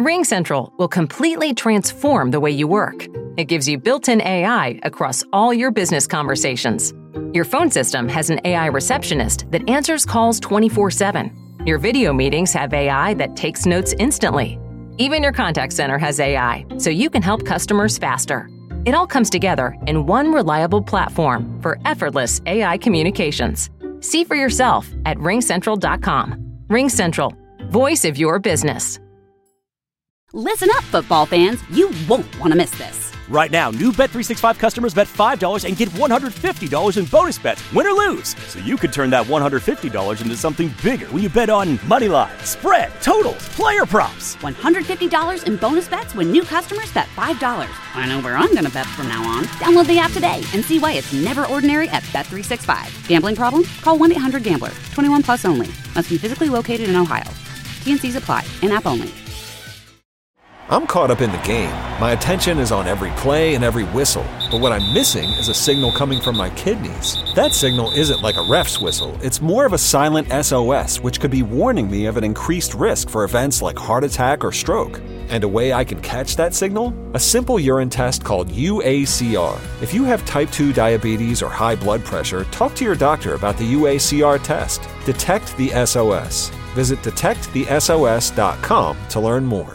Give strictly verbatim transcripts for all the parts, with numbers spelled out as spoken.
RingCentral will completely transform the way you work. It gives you built-in A I across all your business conversations. Your phone system has an A I receptionist that answers calls twenty-four seven. Your video meetings have A I that takes notes instantly. Even your contact center has A I, so you can help customers faster. It all comes together in one reliable platform for effortless A I communications. See for yourself at ring central dot com. RingCentral, voice of your business. Listen up, football fans. You won't want to miss this. Right now, new Bet three sixty-five customers bet five dollars and get one hundred fifty dollars in bonus bets, win or lose. So you could turn that one hundred fifty dollars into something bigger when you bet on money line, spread, totals, player props. one hundred fifty dollars in bonus bets when new customers bet five dollars. I know where I'm going to bet from now on. Download the app today and see why it's never ordinary at Bet three sixty-five. Gambling problem? Call one eight hundred gambler. twenty-one plus only. Must be physically located in Ohio. T and C's apply. In-app only. I'm caught up in the game. My attention is on every play and every whistle. But what I'm missing is a signal coming from my kidneys. That signal isn't like a ref's whistle. It's more of a silent S O S, which could be warning me of an increased risk for events like heart attack or stroke. And a way I can catch that signal? A simple urine test called U A C R. If you have type two diabetes or high blood pressure, talk to your doctor about the U A C R test. Detect the S O S. Visit detect the S O S dot com to learn more.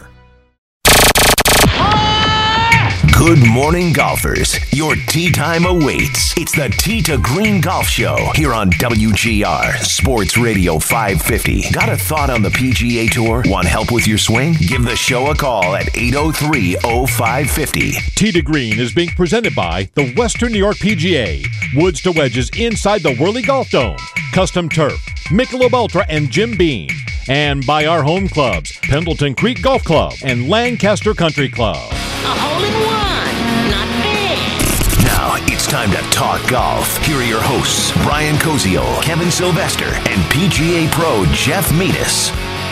Good morning, golfers. Your tee time awaits. It's the Tee to Green Golf Show here on W G R Sports Radio five fifty. Got a thought on the P G A Tour? Want help with your swing? Give the show a call at eight oh three oh five fifty. Tee to Green is being presented by the Western New York P G A. Woods to wedges inside the Whirly Golf Dome. Custom turf, Michelob Ultra, and Jim Beam. And by our home clubs, Pendleton Creek Golf Club and Lancaster Country Club. A hole-in-one, not bad. Now it's time to talk golf. Here are your hosts, Brian Koziol, Kevin Sylvester, and P G A Pro Jeff Metis.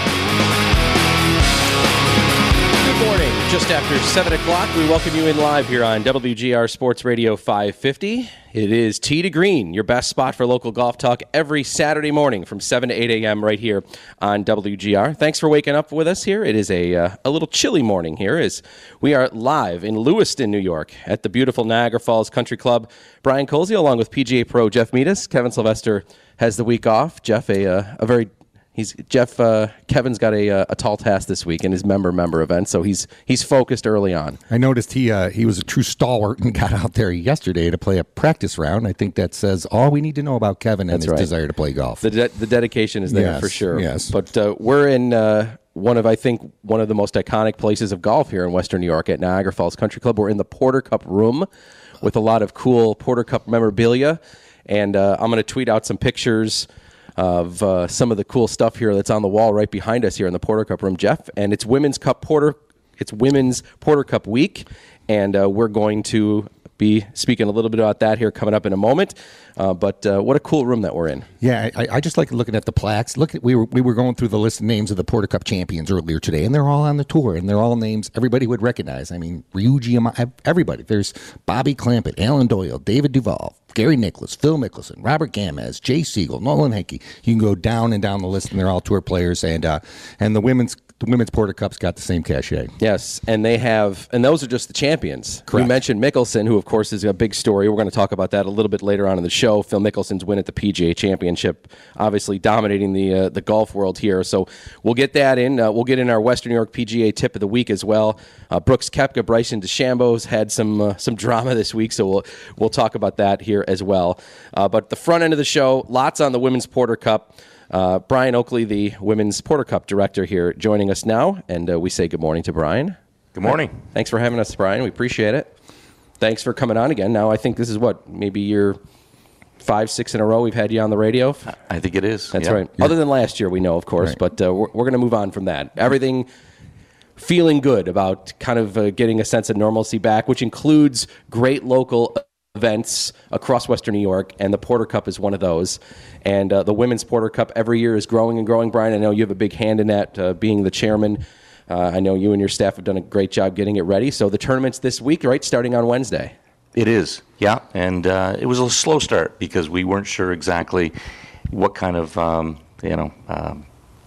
Good morning. Just after seven o'clock, we welcome you in live here on W G R Sports Radio five fifty. It is Tee to Green, your best spot for local golf talk every Saturday morning from seven to eight a.m. right here on W G R. Thanks for waking up with us here. It is a uh, a little chilly morning here as we are live in Lewiston, New York at the beautiful Niagara Falls Country Club. Brian Colsey along with P G A Pro Jeff Metis. Kevin Sylvester has the week off. Jeff, a, uh, a very... He's Jeff. Uh, Kevin's got a a tall task this week in his member member event, so he's he's focused early on. I noticed he uh, he was a true stalwart and got out there yesterday to play a practice round. I think that says all we need to know about Kevin and That's his right. desire to play golf. The de- the dedication is there Yes, for sure. yes. But uh, we're in uh, one of I think one of the most iconic places of golf here in Western New York at Niagara Falls Country Club. We're in the Porter Cup room with a lot of cool Porter Cup memorabilia, and uh, I'm going to tweet out some pictures of uh, some of the cool stuff here that's on the wall right behind us here in the Porter Cup room, Jeff. And it's Women's Cup Porter, it's Women's Porter Cup week, and uh, we're going to be speaking a little bit about that here coming up in a moment. Uh, but uh, what a cool room that we're in. Yeah, I, I just like looking at the plaques. Look, at we were we were going through the list of names of the Porter Cup champions earlier today, and they're all on the tour, and they're all names everybody would recognize. I mean, Ryuji Yama, everybody. There's Bobby Clampett, Alan Doyle, David Duval, Gary Nicklaus, Phil Mickelson, Robert Gamez, Jay Siegel, Nolan Henke. You can go down and down the list, and they're all tour players. And uh, and the women's the women's Porter Cup's got the same cachet. Yes, and they have, and those are just the champions. Correct. You mentioned Mickelson, who of course is a big story. We're going to talk about that a little bit later on in the show. Phil Mickelson's win at the P G A Championship, obviously dominating the uh, the golf world here. So we'll get that in. Uh, we'll get in our Western New York P G A tip of the week as well. Uh, Brooks Koepka, Bryson DeChambeau's had some uh, some drama this week, so we'll we'll talk about that here as well. Uh, but the front end of the show, lots on the Women's Porter Cup. Uh, Brian Oakley, the Women's Porter Cup director here, joining us now, and uh, we say good morning to Brian. Good morning. Thanks for having us, Brian. We appreciate it. Thanks for coming on again. Now, I think this is what, maybe your five, six in a row we've had you on the radio? I think it is. That's yeah. right. Other than last year, we know, of course, Right. but uh, we're, we're going to move on from that. Everything feeling good about kind of uh, getting a sense of normalcy back, which includes great local events across Western New York, and the Porter Cup is one of those. And uh, the Women's Porter Cup every year is growing and growing. Brian, I know you have a big hand in that, uh, being the chairman. Uh, I know you and your staff have done a great job getting it ready. So the tournament's this week, right, starting on Wednesday? It is, yeah. And uh, it was a slow start because we weren't sure exactly what kind of, um, you know, um,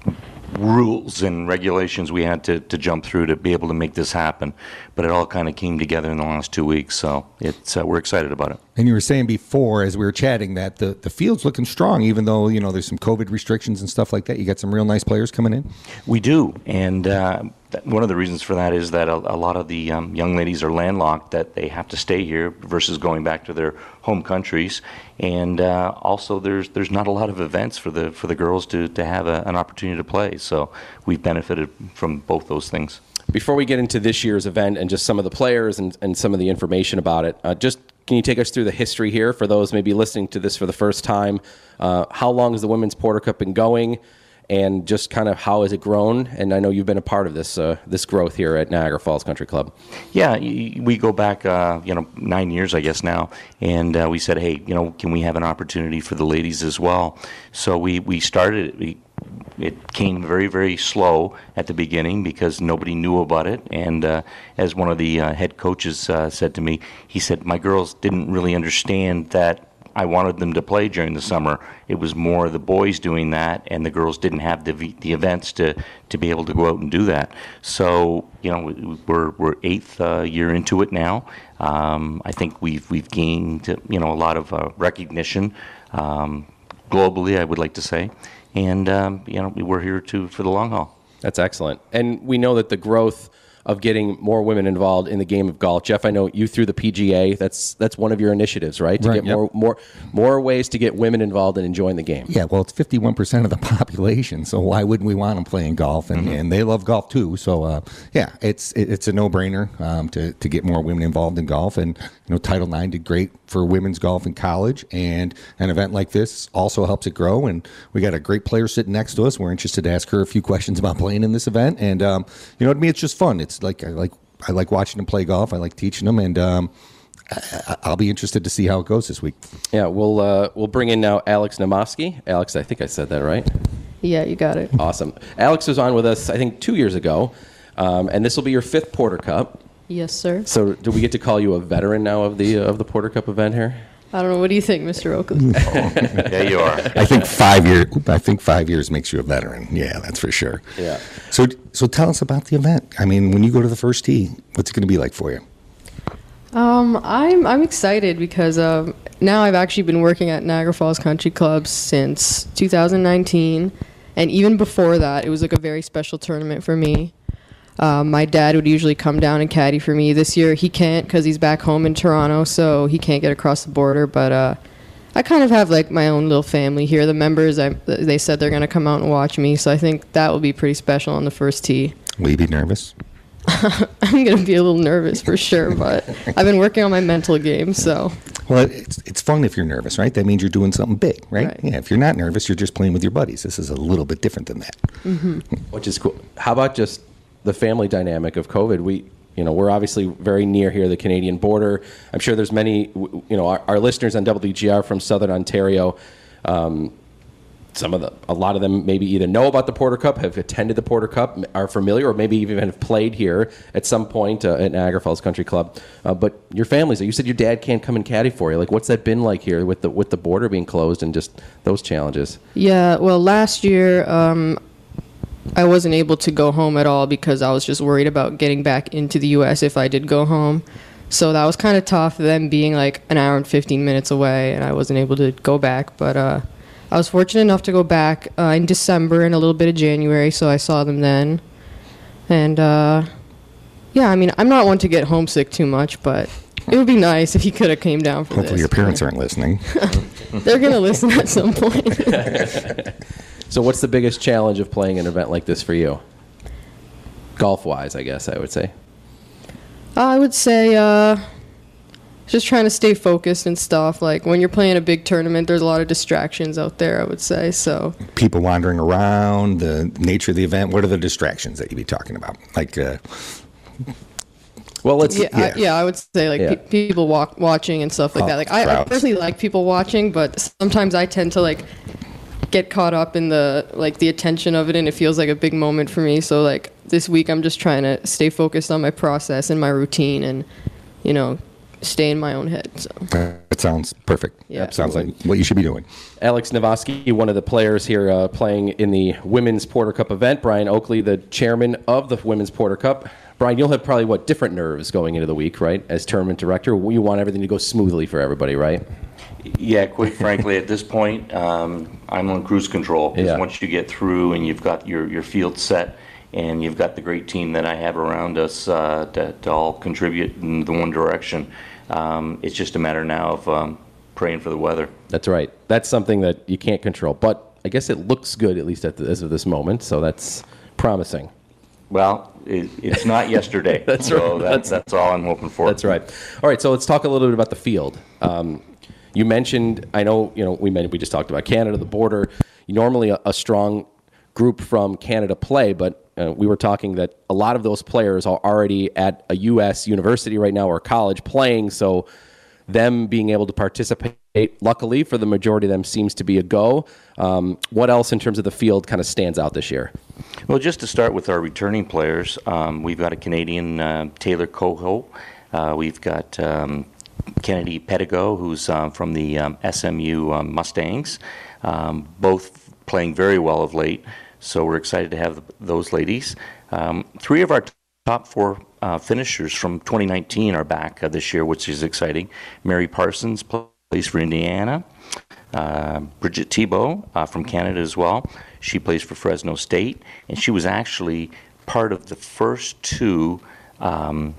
rules and regulations we had to, to jump through to be able to make this happen. But it all kind of came together in the last two weeks, so it's uh, we're excited about it. And you were saying before, as we were chatting, that the, the field's looking strong, even though, you know, there's some COVID restrictions and stuff like that. You got some real nice players coming in? We do, and uh, that, one of the reasons for that is that a, a lot of the um, young ladies are landlocked, that they have to stay here versus going back to their home countries. And uh, also, there's there's not a lot of events for the for the girls to, to have a, an opportunity to play, so we've benefited from both those things. Before we get into this year's event and just some of the players and, and some of the information about it, uh, just can you take us through the history here for those maybe listening to this for the first time? Uh, how long has the Women's Porter Cup been going, and just kind of how has it grown? And I know you've been a part of this uh, this growth here at Niagara Falls Country Club. Yeah, we go back, uh, you know, nine years, I guess now, and uh, we said, hey, you know, can we have an opportunity for the ladies as well? So we we started it. We, It came very, very slow at the beginning because nobody knew about it. And uh, as one of the uh, head coaches uh, said to me, he said, my girls didn't really understand that I wanted them to play during the summer. It was more the boys doing that, and the girls didn't have the the events to, to be able to go out and do that. So, you know, we're we're eighth uh, year into it now. Um, I think we've we've gained, you know, a lot of uh, recognition um, globally, I would like to say. And, um, you know, we're here to for the long haul. That's excellent. And we know that the growth of getting more women involved in the game of golf. Jeff, I know you through the P G A, that's that's one of your initiatives, right? To Right, get yep. more more more ways to get women involved and enjoying the game. Yeah, well, it's fifty-one percent of the population, so why wouldn't we want them playing golf? And, Mm-hmm. and they love golf too. So, uh, yeah, it's it, it's a no-brainer um, to, to get more women involved in golf. And, you know, Title nine did great for women's golf in college, and an event like this also helps it grow. And we got a great player sitting next to us. We're interested to ask her a few questions about playing in this event. And, um, you know, to me, it's just fun. It's like I like I like watching them play golf. I like teaching them, and um, I, I'll be interested to see how it goes this week. Yeah, we'll uh, we'll bring in now Alex Namaski. Alex, I think I said that right. Yeah, you got it. Awesome. Alex was on with us, I think, two years ago, um, and this will be your fifth Porter Cup. Yes, sir. So, do we get to call you a veteran now of the uh, of the Porter Cup event here? I don't know. What do you think, Mister Oakley? Yeah, you are. I think five years. I think five years makes you a veteran. Yeah, that's for sure. Yeah. So, so tell us about the event. I mean, when you go to the first tee, what's it going to be like for you? Um, I'm I'm excited because um, now I've actually been working at Niagara Falls Country Club since two thousand nineteen, and even before that, it was like a very special tournament for me. Um, my dad would usually come down and caddy for me. This year he can't because he's back home in Toronto, so he can't get across the border. But uh, I kind of have like my own little family here. The members, I, they said they're going to come out and watch me, so I think that will be pretty special on the first tee. Will you be nervous? I'm going to be a little nervous for sure, but I've been working on my mental game, so. Well, it's it's fun if you're nervous, right? That means you're doing something big, right? Right. Yeah, if you're not nervous, you're just playing with your buddies. This is a little bit different than that. Mm-hmm. Which is cool. How about just the family dynamic of COVID? We, you know, we're obviously very near here, the Canadian border. I'm sure there's many, you know, our, our listeners on W G R from Southern Ontario. Um, some of the, a lot of them maybe either know about the Porter Cup, have attended the Porter Cup, are familiar, or maybe even have played here at some point uh, at Niagara Falls Country Club. Uh, but your families, you said your dad can't come and caddy for you. Like, what's that been like here with the with the border being closed and just those challenges? Yeah, well, last year um, I wasn't able to go home at all because I was just worried about getting back into the U S if I did go home. So that was kind of tough, them being like an hour and fifteen minutes away, and I wasn't able to go back. But uh, I was fortunate enough to go back uh, in December and a little bit of January, so I saw them then. And uh, yeah, I mean, I'm not one to get homesick too much, but it would be nice if he could have came down for Hopefully this. your parents aren't listening. They're going to listen at some point. So what's the biggest challenge of playing an event like this for you? Golf-wise, I guess I would say. I would say uh, just trying to stay focused and stuff. Like when you're playing a big tournament, there's a lot of distractions out there, I would say. So People wandering around, the nature of the event. What are the distractions that you'd be talking about? Like, uh, well, let's yeah, I, yeah, I would say like Yeah. pe- people walk, watching and stuff like Oh, that. Like I, I crowds. personally like people watching, but sometimes I tend to like get caught up in the like the attention of it, and it feels like a big moment for me. So like this week, I'm just trying to stay focused on my process and my routine, and you know, stay in my own head. So that's That sounds perfect. Yeah. Sounds like what you should be doing. Alex Novoski, one of the players here uh, playing in the Women's Porter Cup event. Brian Oakley, the chairman of the Women's Porter Cup. Brian, you'll have probably, what, different nerves going into the week, right? As tournament director, you want everything to go smoothly for everybody, right? Yeah, quite frankly, at this point, um, I'm on cruise control. Because Yeah. once you get through and you've got your, your field set and you've got the great team that I have around us uh, to, to all contribute in the one direction, um, it's just a matter now of um, praying for the weather. That's right. That's something that you can't control. But I guess it looks good, at least at the, as of this moment, so that's promising. Well, it, it's not yesterday. That's so right. That, That's- that's all I'm hoping for. That's right. All right, so let's talk a little bit about the field. Um, you mentioned, I know, you know, we mentioned, we just talked about Canada, the border. Normally a, a strong group from Canada play, but uh, we were talking that a lot of those players are already at a U S university right now or college playing, so them being able to participate, luckily for the majority of them, seems to be a go. Um, what else in terms of the field kind of stands out this year? Well, just to start with our returning players, um, we've got a Canadian, uh, Taylor Coho. Uh, we've got um, Kennedy Pedigo, who's um, from the um, S M U um, Mustangs, um, both playing very well of late. So we're excited to have th- those ladies. Um, three of our t- top four uh, finishers from twenty nineteen are back uh, this year, which is exciting. Mary Parsons plays for Indiana. Uh, Bridget Thibault uh, from Canada as well. She plays for Fresno State, and she was actually part of the first two um,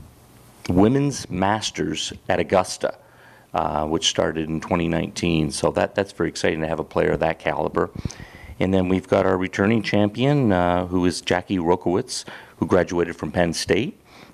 women's masters at Augusta, uh, which started in twenty nineteen. So that that's very exciting to have a player of that caliber. And then we've got our returning champion, uh, who is Jackie Rokowitz, who graduated from Penn State.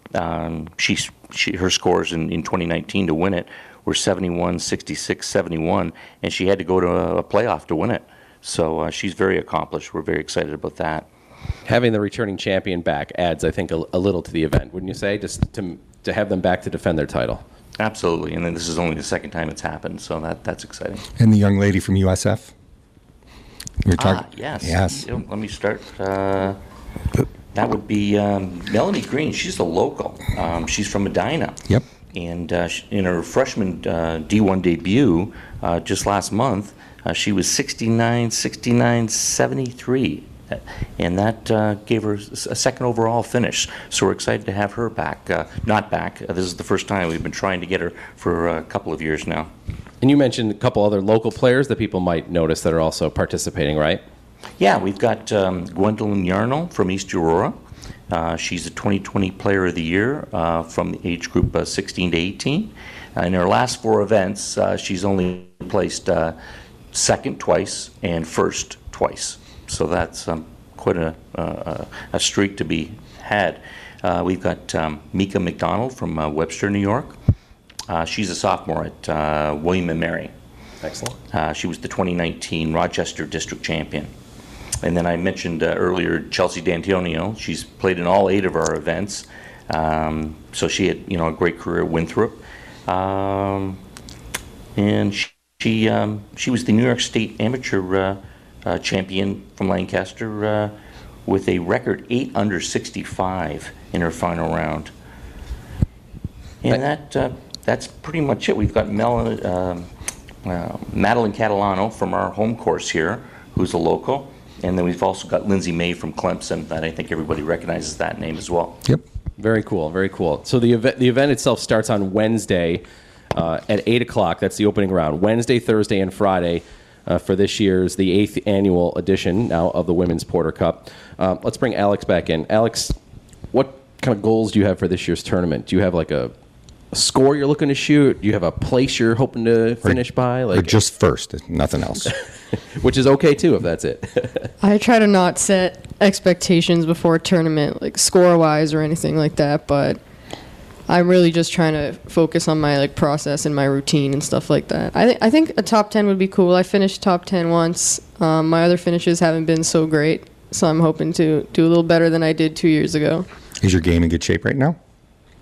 Um, she's, she, her scores in, in twenty nineteen to win it were seventy-one, sixty-six, seventy-one, and she had to go to a, a playoff to win it. So uh, she's very accomplished. We're very excited about that. Having the returning champion back adds, I think, a, a little to the event, wouldn't you say? Just to to have them back to defend their title. Absolutely, and then this is only the second time it's happened, so that that's exciting. And the young lady from U S F? You were Ah, talking- yes. Yes. You know, let me start. Uh, that would be um, Melanie Green. She's a local. Um, she's from Medina. Yep. And uh, sh- in her freshman uh, D one debut uh, just last month, uh, she was sixty-nine, sixty-nine, seventy-three. And that uh, gave her s- a second overall finish. So we're excited to have her back. Uh, not back. Uh, this is the first time. We've been trying to get her for a couple of years now. And you mentioned a couple other local players that people might notice that are also participating, right? Yeah, we've got um, Gwendolyn Yarnell from East Aurora. Uh, she's a twenty twenty Player of the Year uh, from the age group uh, sixteen to eighteen. Uh, in her last four events, uh, she's only placed uh, second twice and first twice. So that's um, quite a, uh, a streak to be had. Uh, we've got um, Mika McDonald from uh, Webster, New York. Uh, she's a sophomore at uh, William and Mary. Excellent. Uh, she was the twenty nineteen Rochester District Champion. And then I mentioned uh, earlier Chelsea D'Antonio. She's played in all eight of our events. Um, so she had, you know, a great career at Winthrop. Um, and she she, um, she was the New York State Amateur uh, uh, Champion from Lancaster uh, with a record eight under sixty-five in her final round. And that uh, that's pretty much it. We've got Mel, um, uh, Madeline Catalano from our home course here, who's a local. And then we've also got Lindsay May from Clemson, that I think everybody recognizes that name as well. Yep. Very cool, very cool. So the event, the event itself starts on Wednesday uh, at eight o'clock. That's the opening round. Wednesday, Thursday, and Friday uh, for this year's, the eighth annual edition now of the Women's Porter Cup. Um, let's bring Alex back in. Alex, what kind of goals do you have for this year's tournament? Do you have like a, a score you're looking to shoot? Do you have a place you're hoping to finish or, by? Like or just first, nothing else. Which is okay too if that's it. I try to not set expectations before a tournament, like score-wise or anything like that, but I'm really just trying to focus on my like process and my routine and stuff like that. I, th- I think a top ten would be cool. I finished top ten once. Um, my other finishes haven't been so great, so I'm hoping to do a little better than I did two years ago. Is your game in good shape right now?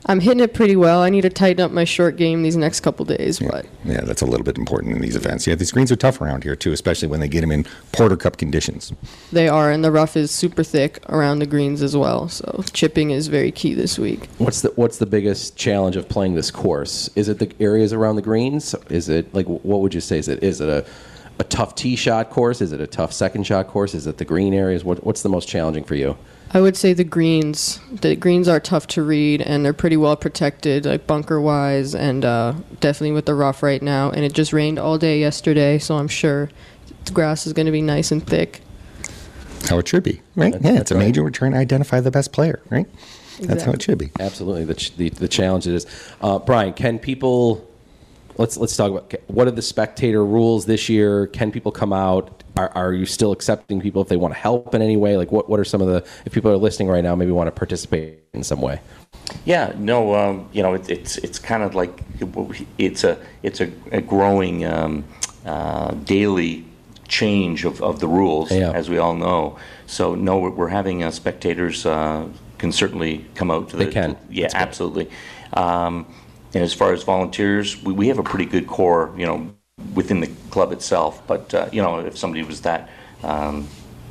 I'm hitting it pretty well. I need to tighten up my short game these next couple days, yeah. but yeah, that's a little bit important in these events. Yeah, these greens are tough around here too, especially when they get them in Porter Cup conditions. They are, and the rough is super thick around the greens as well. So chipping is very key this week. What's the What's the biggest challenge of playing this course? Is it the areas around the greens? Is it like what would you say? Is it is it a a tough tee shot course? Is it a tough second shot course? Is it the green areas? What What's the most challenging for you? I would say the greens. The greens are tough to read, and they're pretty well protected, like bunker-wise, and uh, definitely with the rough right now. And it just rained all day yesterday, so I'm sure the grass is going to be nice and thick. How it should be, right? That's, yeah, that's it's a right. major. We're trying to identify the best player, right? Exactly. That's how it should be. Absolutely, the ch- the, the challenge it is. Uh, Brian, can people? Let's let's talk about what are the spectator rules this year? Can people come out? Are, are you still accepting people if they want to help in any way? Like, what, what are some of the, if people are listening right now, maybe want to participate in some way? Yeah, no, um, you know, it, it's it's kind of like, it's a it's a, a growing um, uh, daily change of, of the rules, yeah. as we all know. So, no, we're, we're having uh, spectators uh, can certainly come out to the... They can. To, yeah, absolutely. Um, and as far as volunteers, we, we have a pretty good core, you know, within the club itself, but uh, you know, if somebody was that um,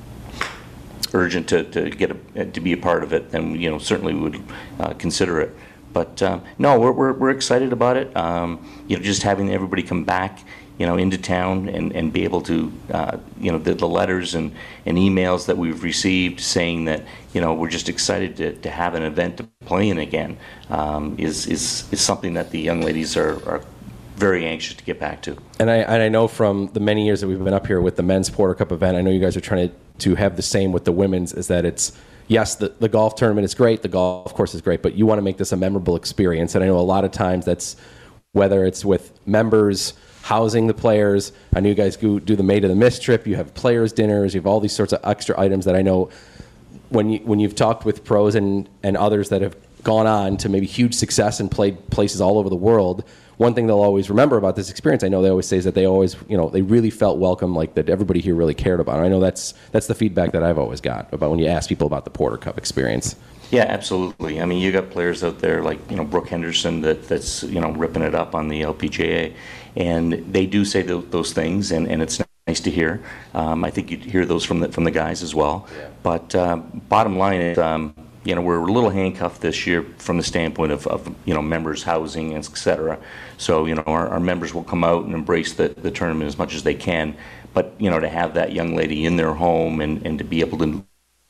urgent to, to get a, to be a part of it, then you know certainly we would uh, consider it. But um, no, we're, we're we're excited about it. Um, you know, just having everybody come back, you know, into town and, and be able to, uh, you know, the, the letters and, and emails that we've received saying that you know we're just excited to, to have an event to play in again um, is is is something that the young ladies are. are very anxious to get back to. And I and I know from the many years that we've been up here with the men's Porter Cup event, I know you guys are trying to, to have the same with the women's, is that it's, yes, the, the golf tournament is great, the golf course is great, but you want to make this a memorable experience. And I know a lot of times that's, whether it's with members, housing the players, I know you guys go, do the Maid of the Mist trip, you have players' dinners, you have all these sorts of extra items that I know when, you, when you've talked with pros and, and others that have gone on to maybe huge success and played places all over the world, one thing they'll always remember about this experience, I know they always say, is that they always, you know, they really felt welcome, like that everybody here really cared about it. I know that's that's the feedback that I've always got about when you ask people about the Porter Cup experience. Yeah, absolutely. I mean, you got players out there like, you know, Brooke Henderson that, that's, you know, ripping it up on the L P G A. And they do say th- those things, and, and it's nice to hear. Um, I think you'd hear those from the, from the guys as well. Yeah. But uh, bottom line is, um, you know, we're a little handcuffed this year from the standpoint of, of you know, members' housing, et cetera. So, you know, our, our members will come out and embrace the, the tournament as much as they can. But, you know, to have that young lady in their home and, and to be able to,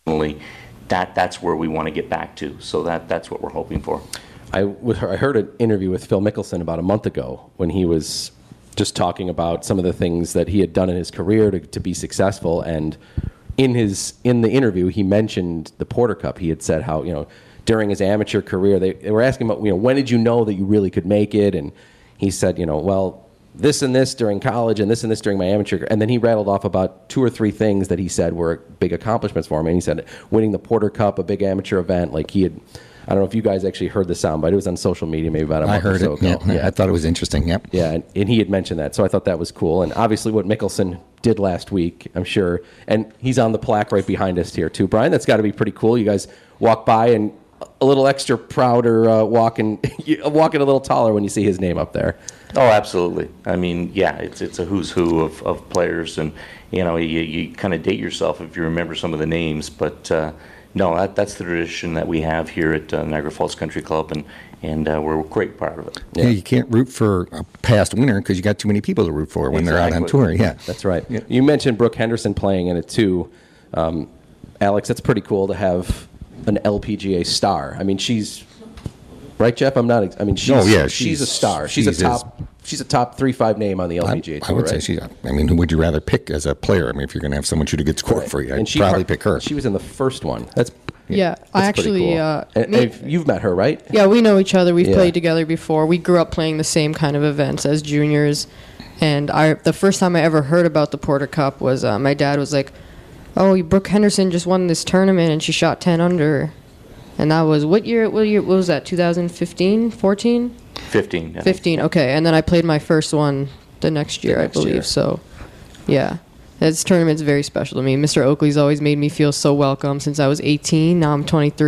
that that's where we want to get back to. So that that's what we're hoping for. I, I heard an interview with Phil Mickelson about a month ago when he was just talking about some of the things that he had done in his career to, to be successful. And in his in the interview, he mentioned the Porter Cup. He had said how, you know, during his amateur career, they, they were asking about, you know, when did you know that you really could make it? And he said, you know, well, this and this during college and this and this during my amateur career. And then he rattled off about two or three things that he said were big accomplishments for him. And he said winning the Porter Cup, a big amateur event, like he had, I don't know if you guys actually heard the sound, but it was on social media maybe about a month I heard or so it. ago. Yeah, yeah, I thought it was interesting. Yep. Yeah, and, and he had mentioned that, so I thought that was cool. And obviously, what Mickelson did last week, I'm sure, and he's on the plaque right behind us here too, Brian. That's got to be pretty cool. You guys walk by and a little extra prouder, uh, walking, walking a little taller when you see his name up there. Oh, absolutely. I mean, yeah, it's it's a who's who of, of players, and you know, you, you kind of date yourself if you remember some of the names, but. Uh, No, that, that's the tradition that we have here at uh, Niagara Falls Country Club, and, and uh, we're quite proud of it. Yeah, yeah, you can't root for a past winner because you got too many people to root for when exactly. they're out on tour. Yeah, that's right. Yeah. You mentioned Brooke Henderson playing in it too. Um, Alex, that's pretty cool to have an L P G A star. I mean, she's right, Jeff. I'm not. I mean, she's, oh, yeah, she's, she's a star. She's, she's a top. Is, she's a top three five name on the L P G A I, tour. I would right? say she. I mean, who would you rather pick as a player? I mean, if you're going to have someone shoot a good score right. for you, I'd probably part, pick her. She was in the first one. That's. Yeah, That's I actually. Cool. Uh, and, me, and you've met her, right? Yeah, we know each other. We've yeah. played together before. We grew up playing the same kind of events as juniors, and I. The first time I ever heard about the Porter Cup was uh, my dad was like, "Oh, Brooke Henderson just won this tournament and she shot ten under," and that was what year? What year? What was that? twenty fifteen, fourteen? fifteen. Yeah. fifteen. Okay, and then I played my first one the next year, the next I believe. Year. So, yeah. This tournament's very special to me. Mister Oakley's always made me feel so welcome since I was eighteen. Now I'm twenty-three.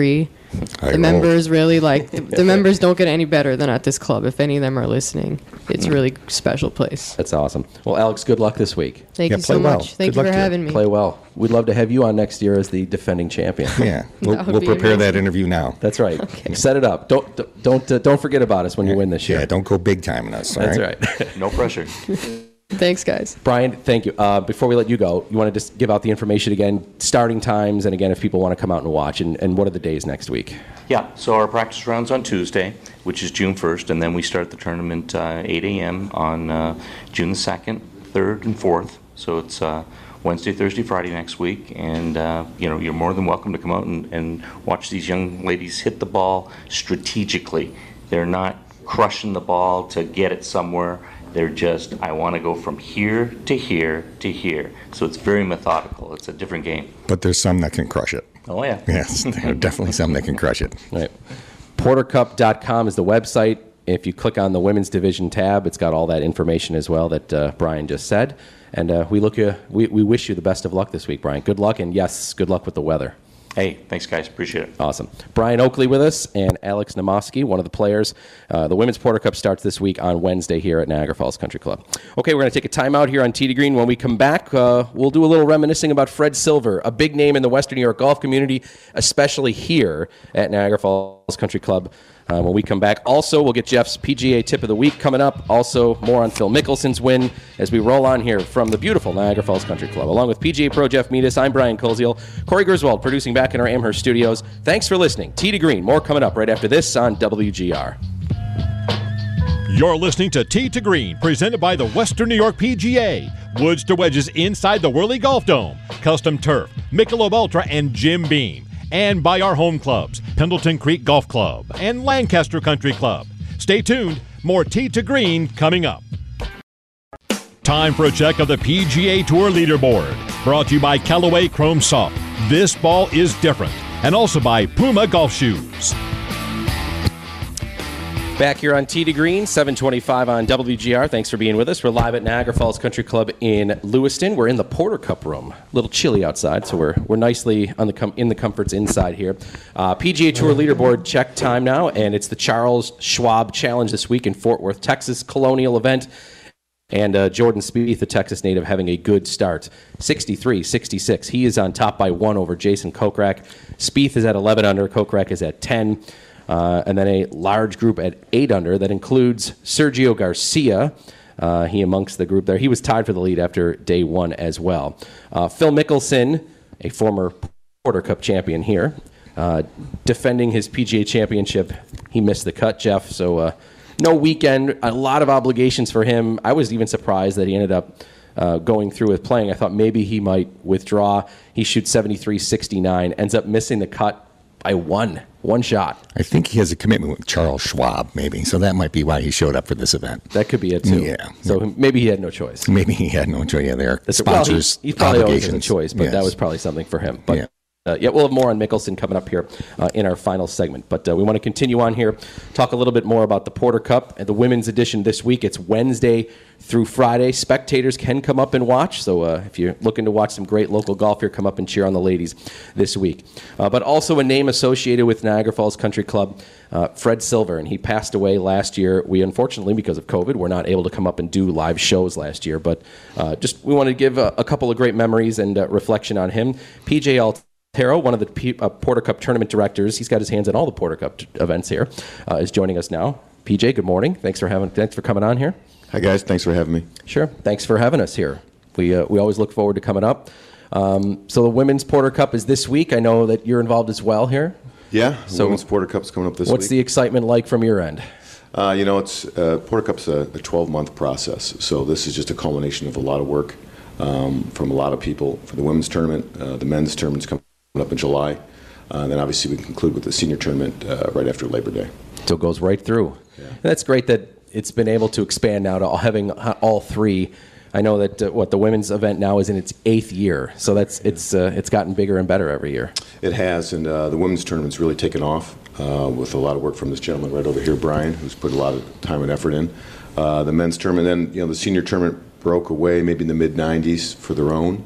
the members really like the, the members don't get any better than at this club. If any of them are listening, it's a really special place. That's awesome. Well, Alex, good luck this week. Thank yeah, you so well. much. Thank good you for having me. Play well. We'd love to have you on next year as the defending champion. Yeah, we'll, we'll prepare amazing. that interview now. That's right. Okay. Set it up. Don't don't don't, uh, don't forget about us when yeah. you win this year. Yeah, don't go big time in us. That's right. right. No pressure. Thanks, guys. Brian, thank you. Uh, before we let you go, you want to just give out the information again, starting times, and again, if people want to come out and watch, and, and what are the days next week? Yeah, so our practice round's on Tuesday, which is June first, and then we start the tournament uh, eight a.m. on uh, June second, third, and fourth. So it's uh, Wednesday, Thursday, Friday next week, and uh, you know, you're more than welcome to come out and, and watch these young ladies hit the ball strategically. They're not crushing the ball to get it somewhere. They're just, I want to go from here to here to here. So it's very methodical. It's a different game. But there's some that can crush it. Oh, yeah. Yes, there are definitely some that can crush it. Right. Porter Cup dot com is the website. If you click on the Women's Division tab, it's got all that information as well that uh, Brian just said. And uh, we, look, uh, we, we wish you the best of luck this week, Brian. Good luck, and yes, good luck with the weather. Hey, thanks, guys. Appreciate it. Awesome. Brian Oakley with us, and Alex Namoski, one of the players. Uh, the Women's Porter Cup starts this week on Wednesday here at Niagara Falls Country Club. Okay, we're going to take a timeout here on Tee to Green. When we come back, uh, we'll do a little reminiscing about Fred Silver, a big name in the Western New York golf community, especially here at Niagara Falls Country Club. Uh, when we come back, also, we'll get Jeff's P G A Tip of the Week coming up. Also, more on Phil Mickelson's win as we roll on here from the beautiful Niagara Falls Country Club. Along with P G A Pro Jeff Meadis, I'm Brian Koziel. Corey Griswold producing back in our Amherst studios. Thanks for listening. Tee to Green. More coming up right after this on W G R. You're listening to Tee to Green, presented by the Western New York P G A. Woods to wedges inside the Whirly Golf Dome. Custom Turf, Michelob Ultra, and Jim Beam. And by our home clubs, Pendleton Creek Golf Club and Lancaster Country Club. Stay tuned. More Tee to Green coming up. Time for a check of the P G A Tour leaderboard. Brought to you by Callaway Chrome Soft. This ball is different. And also by Puma Golf Shoes. Back here on Tee to Green, seven twenty-five on W G R. Thanks for being with us. We're live at Niagara Falls Country Club in Lewiston. We're in the Porter Cup room. A little chilly outside, so we're we're nicely on the com- in the comforts inside here. Uh, P G A Tour leaderboard check time now, and it's the Charles Schwab Challenge this week in Fort Worth, Texas, Colonial event. And uh, Jordan Spieth, the Texas native, having a good start. sixty-three sixty-six. He is on top by one over Jason Kokrak. Spieth is at eleven under. Kokrak is at ten. Uh, and then a large group at eight under that includes Sergio Garcia. Uh, he amongst the group there. He was tied for the lead after day one as well. Uh, Phil Mickelson, a former Porter Cup champion here, uh, defending his P G A championship. He missed the cut, Jeff, so uh, no weekend. A lot of obligations for him. I was even surprised that he ended up uh, going through with playing. I thought maybe he might withdraw. He shoots seventy-three sixty-nine, ends up missing the cut by one. One shot. I think he has a commitment with Charles Schwab, maybe. So that might be why he showed up for this event. That could be it, too. Yeah. So yeah. maybe he had no choice. Maybe he had no choice. Yeah, they're That's sponsors. Well, he, he probably always has a choice, but yes. that was probably something for him. But yeah. Uh, yeah, we'll have more on Mickelson coming up here uh, in our final segment. But uh, we want to continue on here, talk a little bit more about the Porter Cup and the women's edition this week. It's Wednesday through Friday. Spectators can come up and watch. So uh, if you're looking to watch some great local golf here, come up and cheer on the ladies this week. Uh, but also a name associated with Niagara Falls Country Club, uh, Fred Silver. And he passed away last year. We, unfortunately, because of COVID, were not able to come up and do live shows last year. But uh, just we want to give a, a couple of great memories and uh, reflection on him. P J Altero, one of the P- uh, Porter Cup tournament directors, he's got his hands on all the Porter Cup t- events here, uh, is joining us now. P J, good morning. Thanks for having. Thanks for coming on here. Hi guys, thanks for having me. Sure, thanks for having us here. We uh, we always look forward to coming up. Um, so the Women's Porter Cup is this week. I know that you're involved as well here. Yeah, so Women's Porter Cup's coming up this what's week. What's the excitement like from your end? Uh, you know, it's uh, Porter Cup's a twelve-month process, so this is just a culmination of a lot of work um, from a lot of people for the women's tournament. Uh, the men's tournament's coming up in July. Uh, and then obviously we conclude with the senior tournament uh, right after Labor Day. So it goes right through. Yeah. And that's great that it's been able to expand now to all, having all three. I know that uh, what the women's event now is in its eighth year, so that's it's uh, it's gotten bigger and better every year. It has, and uh, the women's tournament's really taken off uh, with a lot of work from this gentleman right over here, Brian, who's put a lot of time and effort in. Uh, the men's tournament, then you know the senior tournament broke away maybe in the mid nineties for their own.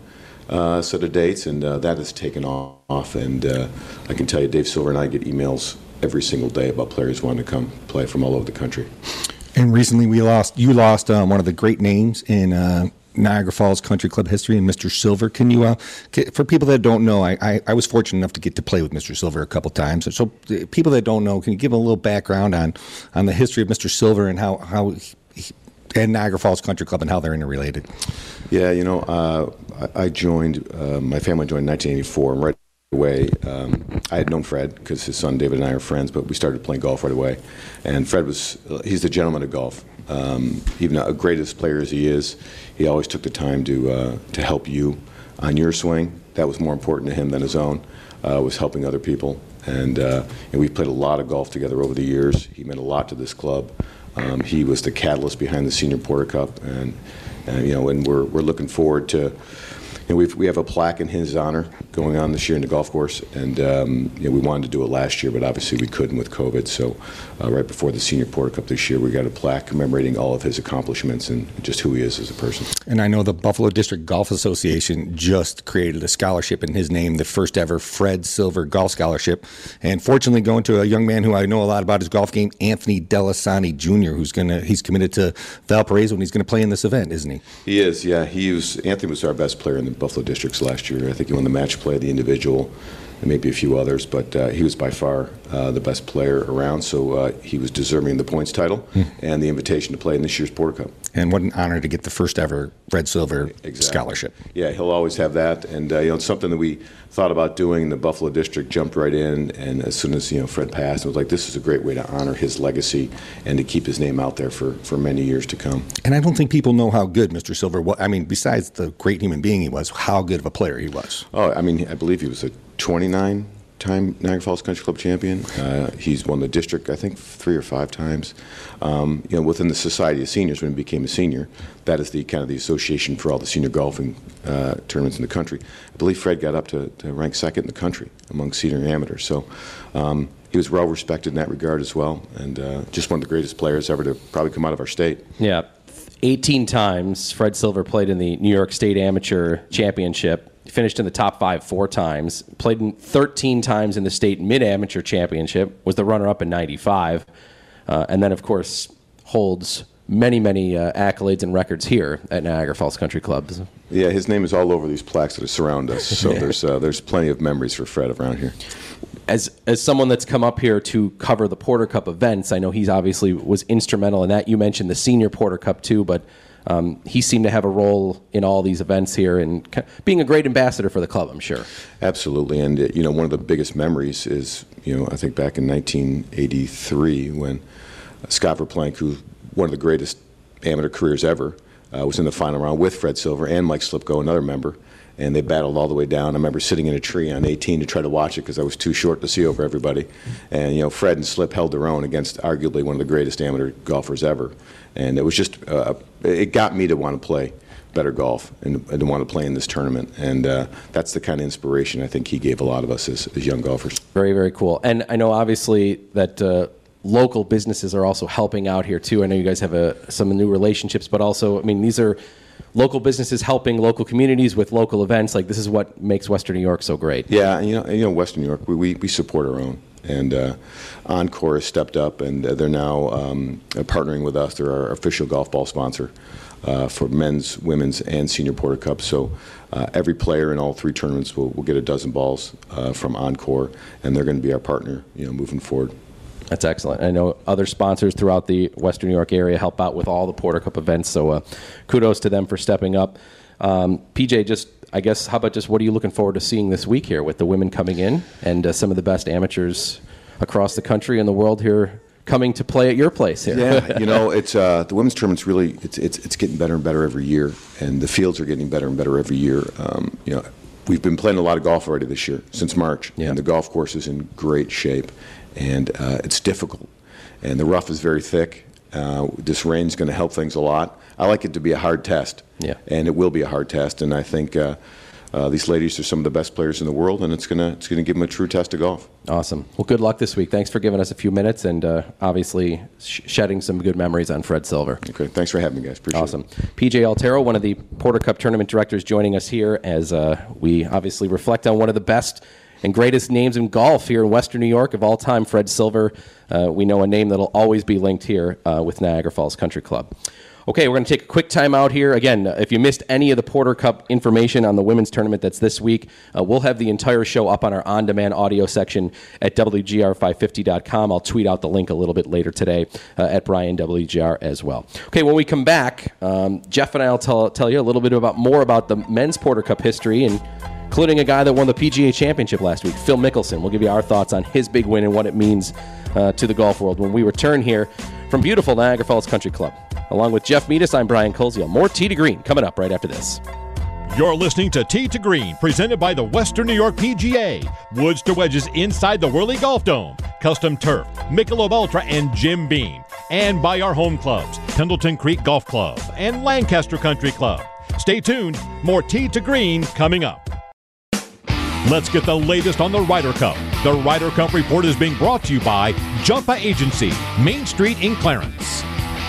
uh, set of dates, and uh, that has taken off. And uh, I can tell you, Dave Silver and I get emails every single day about players wanting to come play from all over the country. And recently, we lost. You lost um, one of the great names in uh, Niagara Falls Country Club history, and Mister Silver. Can you, uh, for people that don't know, I, I, I was fortunate enough to get to play with Mister Silver a couple times. So, uh, people that don't know, can you give a little background on on the history of Mister Silver and how how he, and Niagara Falls Country Club and how they're interrelated? Yeah, you know, uh, I, I joined. Uh, my family joined in nineteen eighty-four, and right away, um, I had known Fred because his son David and I are friends, but we started playing golf right away. And Fred was, he's the gentleman of golf. Um, even as great as player as he is, he always took the time to uh, to help you on your swing. That was more important to him than his own, uh, was helping other people. And, uh, and we've played a lot of golf together over the years. He meant a lot to this club. Um, he was the catalyst behind the Senior Porter Cup, and, and you know, and we're we're looking forward to. You know, we've, we have a plaque in his honor going on this year in the golf course, and um, you know, we wanted to do it last year, but obviously we couldn't with COVID. So uh, right before the Senior Porter Cup this year, we got a plaque commemorating all of his accomplishments and just who he is as a person. And I know the Buffalo District Golf Association just created a scholarship in his name, the first ever Fred Silver Golf Scholarship. And fortunately, going to a young man who I know a lot about his golf game, Anthony Delasani Junior, who's gonna he's committed to Valparaiso, and he's going to play in this event, isn't he? He is, yeah. He was Anthony was our best player in the Buffalo Districts last year. I think he won the match play, the individual, and maybe a few others, but uh, he was by far uh, the best player around, so uh, he was deserving of the points title mm. and the invitation to play in this year's Porter Cup. And what an honor to get the first ever Fred Silver exactly. scholarship. Yeah, he'll always have that, and uh, you know, it's something that we thought about doing. The Buffalo District jumped right in, and as soon as you know Fred passed, it was like, this is a great way to honor his legacy and to keep his name out there for, for many years to come. And I don't think people know how good Mister Silver was. I mean, besides the great human being he was, how good of a player he was. Oh, I mean, I believe he was a twenty-nine time Niagara Falls Country Club champion. Uh, he's won the district, I think, three or five times. Um, you know, within the Society of Seniors, when he became a senior, that is the kind of the association for all the senior golfing uh, tournaments in the country. I believe Fred got up to, to rank second in the country among senior and amateurs. So um, he was well respected in that regard as well, and uh, just one of the greatest players ever to probably come out of our state. Yeah, eighteen times Fred Silver played in the New York State Amateur Championship. Finished in the top five four times, played in thirteen times in the state mid-amateur championship, was the runner-up in ninety-five, uh, and then, of course, holds many, many uh, accolades and records here at Niagara Falls Country Club. Yeah, his name is all over these plaques that surround us, so yeah. there's uh, there's plenty of memories for Fred around here. As as someone that's come up here to cover the Porter Cup events, I know he's obviously was instrumental in that. You mentioned the Senior Porter Cup, too, but Um, he seemed to have a role in all these events here and being a great ambassador for the club, I'm sure. Absolutely. And, uh, you know, one of the biggest memories is, you know, I think back in nineteen eighty-three when Scott Verplank, who one of the greatest amateur careers ever, uh, was in the final round with Fred Silver and Mike Slipko, another member. And they battled all the way down. I remember sitting in a tree on eighteen to try to watch it because I was too short to see over everybody. And, you know, Fred and Slip held their own against arguably one of the greatest amateur golfers ever. And it was just, uh, it got me to want to play better golf and, and to want to play in this tournament. And uh, that's the kind of inspiration I think he gave a lot of us as, as young golfers. Very, very cool. And I know obviously that uh, local businesses are also helping out here too. I know you guys have a, some new relationships, but also, I mean, these are local businesses helping local communities with local events. Like, this is what makes Western New York so great. Yeah, you know, you know Western New York, we, we, we support our own. And uh, Encore has stepped up, and they're now um, partnering with us. They're our official golf ball sponsor uh, for men's, women's, and Senior Porter Cup. So uh, every player in all three tournaments will, will get a dozen balls uh, from Encore, and they're going to be our partner, you know, moving forward. That's excellent. I know other sponsors throughout the Western New York area help out with all the Porter Cup events, so uh, kudos to them for stepping up. Um, P J, just I guess, how about just what are you looking forward to seeing this week here with the women coming in and uh, some of the best amateurs across the country and the world here coming to play at your place here? Yeah, you know, it's uh, the women's tournament's really it's it's it's getting better and better every year, and the fields are getting better and better every year. Um, you know, we've been playing a lot of golf already this year since March, yeah. and the golf course is in great shape, and uh, it's difficult, and the rough is very thick. Uh, this rain's going to help things a lot. I like it to be a hard test, yeah. and it will be a hard test. And I think uh, Uh, these ladies are some of the best players in the world, and it's gonna it's gonna give them a true test of golf. Awesome. Well, good luck this week. Thanks for giving us a few minutes and uh, obviously sh- shedding some good memories on Fred Silver. Okay, thanks for having me, guys. Appreciate awesome. it. Awesome. P J Altero, one of the Porter Cup tournament directors, joining us here as uh, we obviously reflect on one of the best and greatest names in golf here in Western New York of all time, Fred Silver. Uh, we know a name that'll always be linked here uh, with Niagara Falls Country Club. Okay, we're going to take a quick time out here. Again, if you missed any of the Porter Cup information on the women's tournament that's this week, uh, we'll have the entire show up on our on-demand audio section at W G R five fifty dot com. I'll tweet out the link a little bit later today uh, at Brian W G R as well. Okay, when we come back, um, Jeff and I will tell, tell you a little bit about more about the men's Porter Cup history, and including a guy that won the P G A Championship last week, Phil Mickelson. We'll give you our thoughts on his big win and what it means uh, to the golf world when we return here from beautiful Niagara Falls Country Club. Along with Jeff Meadis, I'm Brian Koziel. More Tee to Green coming up right after this. You're listening to Tee to Green, presented by the Western New York P G A. Woods to wedges inside the Whirly Golf Dome. Custom Turf, Michelob Ultra, and Jim Beam. And by our home clubs, Pendleton Creek Golf Club and Lancaster Country Club. Stay tuned. More Tee to Green coming up. Let's get the latest on the Ryder Cup. The Ryder Cup report is being brought to you by Jumpa Agency, Main Street in Clarence.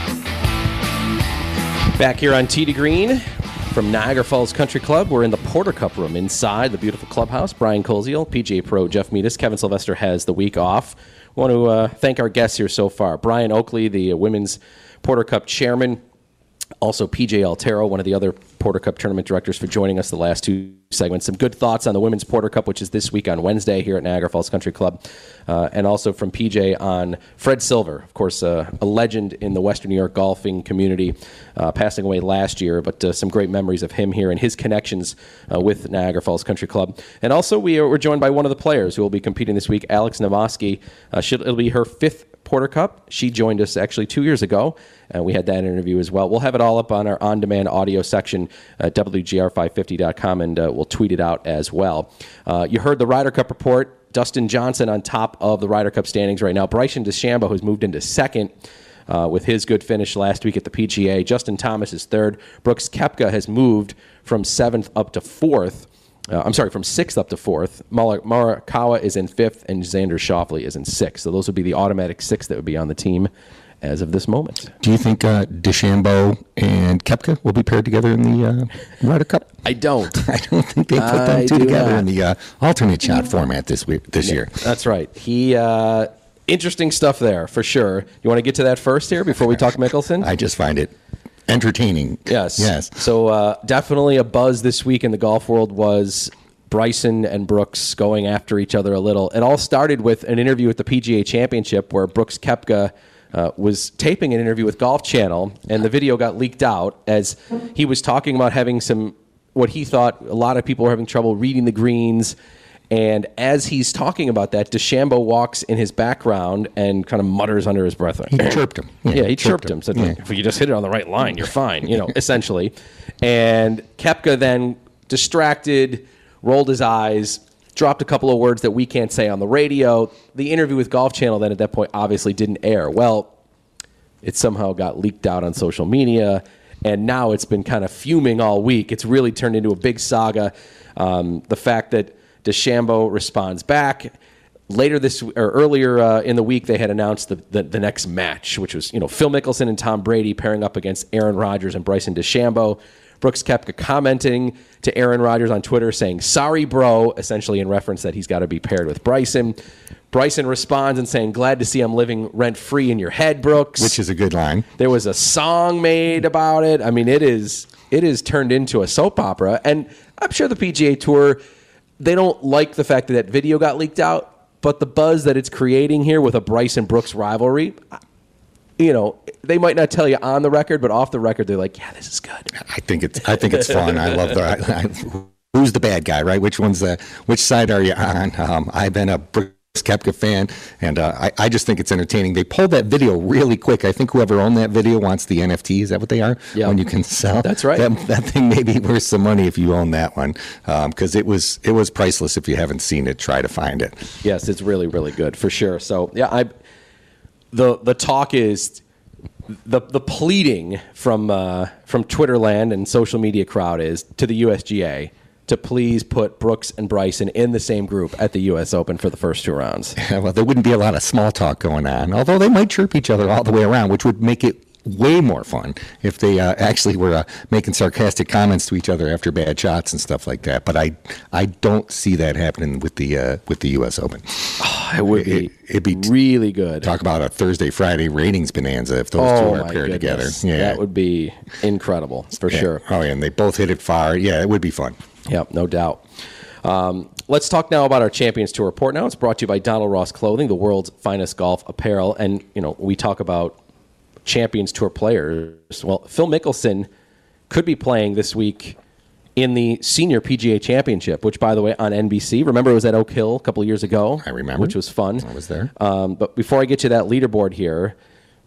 Back here on Tee to Green from Niagara Falls Country Club. We're in the Porter Cup room inside the beautiful clubhouse. Brian Koziel, P G A Pro Jeff Meadis. Kevin Sylvester has the week off. I want to uh, thank our guests here so far. Brian Oakley, the uh, Women's Porter Cup chairman. Also, P J Altero, one of the other Porter Cup tournament directors, for joining us the last two segments. Some good thoughts on the Women's Porter Cup, which is this week on Wednesday here at Niagara Falls Country Club. Uh, and also from P J on Fred Silver, of course, uh, a legend in the Western New York golfing community, uh, passing away last year, but uh, some great memories of him here and his connections uh, with Niagara Falls Country Club. And also, we are, we're joined by one of the players who will be competing this week, Alex Novoski. Uh, it'll be her fifth Porter Cup. She joined us actually two years ago, and we had that interview as well. We'll have it all up on our on-demand audio section at W G R five fifty dot com, and uh, we'll tweet it out as well. Uh, you heard the Ryder Cup report. Dustin Johnson on top of the Ryder Cup standings right now. Bryson DeChambeau has moved into second uh, with his good finish last week at the P G A. Justin Thomas is third. Brooks Koepka has moved from seventh up to fourth. Uh, I'm sorry, from sixth up to fourth. Morikawa is in fifth, and Xander Schauffele is in sixth. So those would be the automatic six that would be on the team as of this moment. Do you think uh, DeChambeau and Koepka will be paired together in the uh, Ryder Cup? I don't. I don't think they put them I two together not. in the uh, alternate shot format this week, this Yeah, year. That's right. He uh, interesting stuff there for sure. You want to get to that first here before we talk Mickelson? I just find it entertaining. Yes. Yes. So uh, definitely a buzz this week in the golf world was Bryson and Brooks going after each other a little. It all started with an interview at the P G A Championship where Brooks Koepka uh, was taping an interview with Golf Channel, and the video got leaked out as he was talking about having some, what he thought a lot of people were having trouble reading the greens. And as he's talking about that, DeChambeau walks in his background and kind of mutters under his breath. He chirped him. Yeah, Yeah, he chirped, chirped him. him. Said, Yeah. if you just hit it on the right line, you're fine, you know, essentially. And Koepka then, distracted, rolled his eyes, dropped a couple of words that we can't say on the radio. The interview with Golf Channel then at that point obviously didn't air. Well, it somehow got leaked out on social media, and now it's been kind of fuming all week. It's really turned into a big saga. Um, the fact that DeChambeau responds back. Later this or earlier uh, in the week, they had announced the, the the next match, which was you know Phil Mickelson and Tom Brady pairing up against Aaron Rodgers and Bryson DeChambeau. Brooks Koepka commenting to Aaron Rodgers on Twitter saying, "Sorry, bro," essentially in reference that he's got to be paired with Bryson. Bryson responds and saying, "Glad to see I'm living rent-free in your head, Brooks." Which is a good line. There was a song made about it. I mean, it is it is turned into a soap opera. And I'm sure the P G A Tour, they don't like the fact that that video got leaked out, but the buzz that it's creating here with a Bryson-Brooks rivalry, you know, they might not tell you on the record, but off the record, they're like, yeah, this is good. I think it's I think it's fun. I love the. I, I, who's the bad guy, right? Which one's the? Which side are you on? Um, I've been a Brooks Koepka fan, and uh, I, I just think it's entertaining. They pulled that video really quick. I think whoever owned that video wants the N F T. Is that what they are? Yeah. When you can sell. That's right. That, that thing may be worth some money if you own that one, because um, it was it was priceless. If you haven't seen it, try to find it. Yes, it's really really good for sure. So yeah, I the the talk is. The the pleading from uh, from Twitterland and social media crowd is to the U S G A, to please put Brooks and Bryson in the same group at the U S Open for the first two rounds. Yeah, well, there wouldn't be a lot of small talk going on, although they might chirp each other all the way around, which would make it way more fun if they uh, actually were uh, making sarcastic comments to each other after bad shots and stuff like that. But I I don't see that happening with the uh, with the U S Open. Oh, it would be, it, it'd be really good. Talk about a Thursday Friday ratings bonanza if those oh, two are paired goodness. together. Yeah, that would be incredible for yeah. sure. Oh, yeah, and they both hit it far. Yeah, it would be fun. Yeah, no doubt. Um, let's talk now about our Champions Tour report. Now it's brought to you by Donald Ross Clothing, the world's finest golf apparel. And you know, we talk about Champions Tour players. Well, Phil Mickelson could be playing this week in the Senior P G A Championship, which, by the way, on N B C. Remember, it was at Oak Hill a couple of years ago? I remember. Which was fun. I was there. Um, but before I get to that leaderboard here,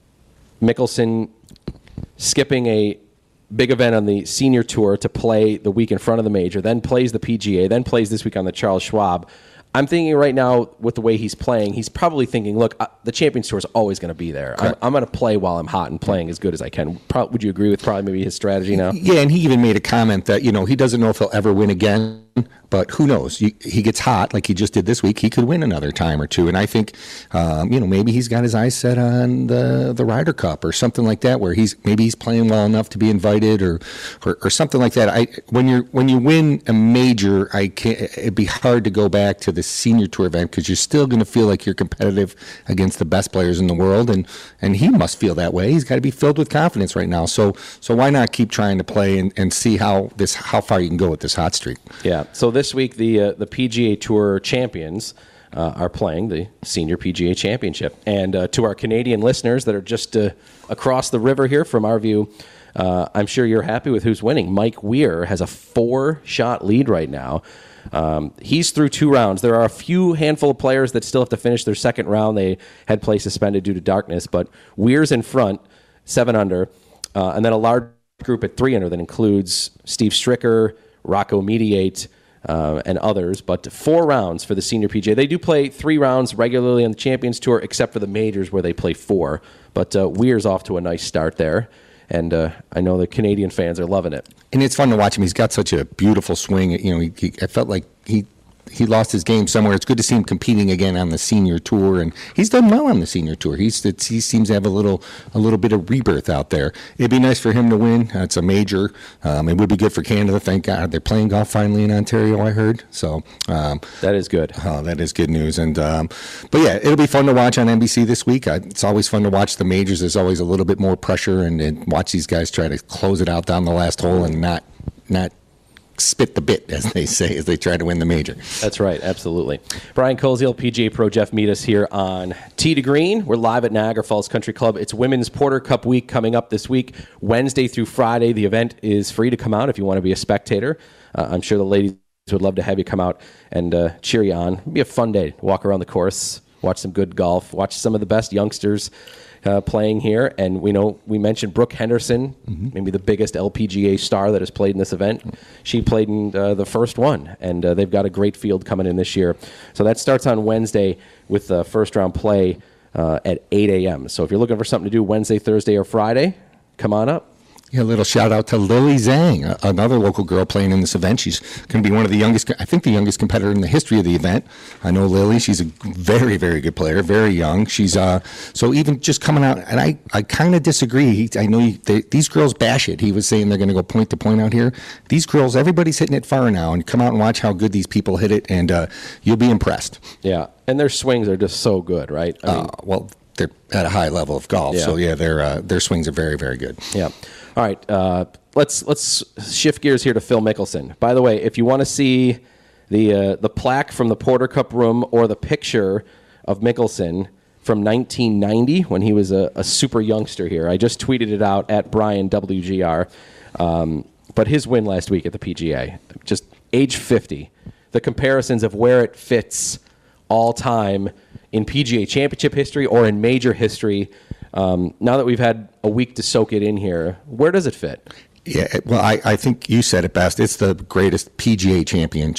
Mickelson skipping a big event on the Senior Tour to play the week in front of the major, then plays the P G A, then plays this week on the Charles Schwab. I'm thinking right now, with the way he's playing, he's probably thinking, look, uh, the Champions Tour is always going to be there. I'm, I'm going to play while I'm hot and playing as good as I can. Pro- would you agree with probably maybe his strategy now? Yeah, and he even made a comment that, you know, he doesn't know if he'll ever win again, but who knows? He, he gets hot like he just did this week. He could win another time or two. And I think, um, you know, maybe he's got his eyes set on the the Ryder Cup or something like that, where he's maybe he's playing well enough to be invited or or, or something like that. I when you when you win a major, I can't, it'd be hard to go back to the Senior Tour event because you're still going to feel like you're competitive against the best players in the world, and and he must feel that way. He's got to be filled with confidence right now. So so why not keep trying to play and, and see how this how far you can go with this hot streak? Yeah. So this week the uh, the P G A Tour champions uh, are playing the Senior P G A Championship, and uh, to our Canadian listeners that are just uh, across the river here from our view, uh, I'm sure you're happy with who's winning. Mike Weir has a four-shot lead right now. Um, he's through two rounds. There are a few handful of players that still have to finish their second round. They had play suspended due to darkness, but Weir's in front, seven under, uh, and then a large group at three under that includes Steve Stricker, Rocco Mediate, uh, and others. But four rounds for the Senior P G A. They do play three rounds regularly on the Champions Tour, except for the majors where they play four. But uh, Weir's off to a nice start there. And uh, I know the Canadian fans are loving it. And it's fun to watch him. He's got such a beautiful swing. You know, he, he, I felt like he he lost his game somewhere. It's good to see him competing again on the Senior Tour, and he's done well on the Senior Tour. He's it's, he seems to have a little a little bit of rebirth out there. It'd be nice for him to win. Uh, it's a major. Um, it would be good for Canada. Thank God they're playing golf finally in Ontario, I heard. So um, that is good. Oh, that is good news. And um, but yeah, it'll be fun to watch on N B C this week. Uh, it's always fun to watch the majors. There's always a little bit more pressure, and, and watch these guys try to close it out down the last hole and not not. spit the bit, as they say, as they try to win the major. That's right, absolutely. Brian Koziel, P G A Pro, Jeff Meadus here on Tee to Green. We're live at Niagara Falls Country Club. It's Women's Porter Cup week coming up this week, Wednesday through Friday. The event is free to come out if you want to be a spectator. Uh, I'm sure the ladies would love to have you come out and uh, cheer you on. It'd be a fun day. Walk around the course, watch some good golf, watch some of the best youngsters Uh, playing here. And we know we mentioned Brooke Henderson, mm-hmm. maybe the biggest L P G A star that has played in this event. She played in uh, the first one, and uh, they've got a great field coming in this year. So that starts on Wednesday with the first round play uh, at eight a.m. So if you're looking for something to do Wednesday, Thursday, or Friday, come on up. Yeah, a little shout out to Lily Zhang, another local girl playing in this event. She's going to be one of the youngest, I think the youngest competitor in the history of the event. I know Lily, she's a very, very good player, very young. She's uh, so even just coming out, and I, I kind of disagree. I know you, they, these girls bash it. He was saying they're going to go point to point out here. These girls, everybody's hitting it far now, and come out and watch how good these people hit it, and uh, you'll be impressed. Yeah, and their swings are just so good, right? I mean, uh, well, they're at a high level of golf, yeah. so yeah, their uh, their swings are very, very good. Yeah. All right, uh, let's let's shift gears here to Phil Mickelson. By the way, if you want to see the uh, the plaque from the Porter Cup room or the picture of Mickelson from nineteen ninety when he was a, a super youngster here, I just tweeted it out at Brian W G R. Um, but his win last week at the P G A, just age fifty, the comparisons of where it fits all time in P G A Championship history or in major history. Um, now that we've had a week to soak it in here, where does it fit? Yeah, well, I, I think you said it best. It's the greatest P G A championship